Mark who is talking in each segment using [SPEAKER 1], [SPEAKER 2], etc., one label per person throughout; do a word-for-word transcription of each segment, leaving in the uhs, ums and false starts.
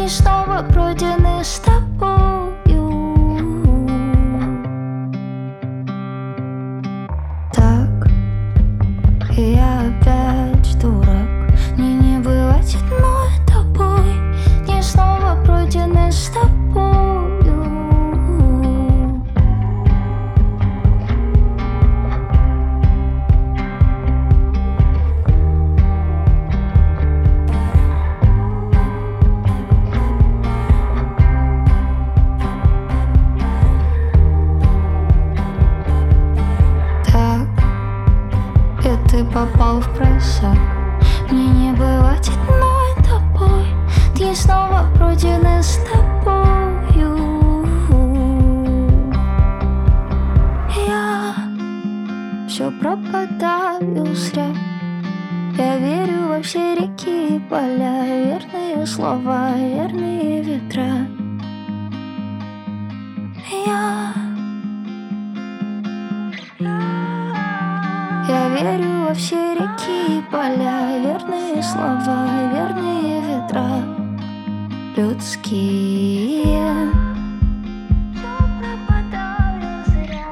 [SPEAKER 1] дни снова пройдены с тобою. Так, и я опять дурак. Мне не бывать одной тобой. Дни снова пройдены с тобою. Ты попал в просак. Мне не бывать одной тобой. Дни снова пройдены с тобою. Я все пропадаю зря. Я верю во все реки и поля, верные слова, верные ветра. Я Я верю во все реки и поля, верные слова, верные ветра людские. Всё пропадаю зря.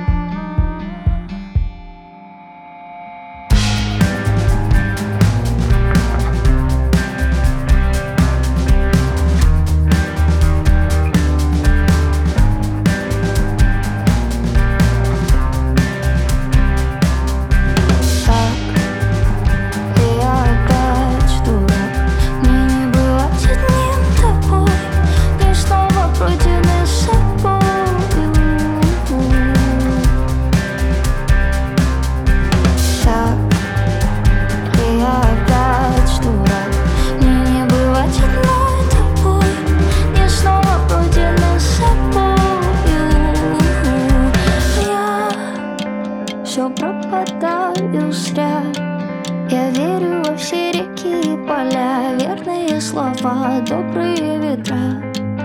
[SPEAKER 1] Все пропадаю зря. Я верю во все реки и поля, верные слова, добрые ветра.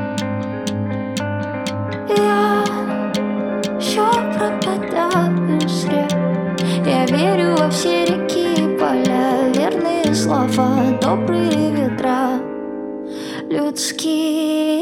[SPEAKER 1] Я все пропадаю зря. Я верю во все реки и поля, верные слова, добрые ветра людские.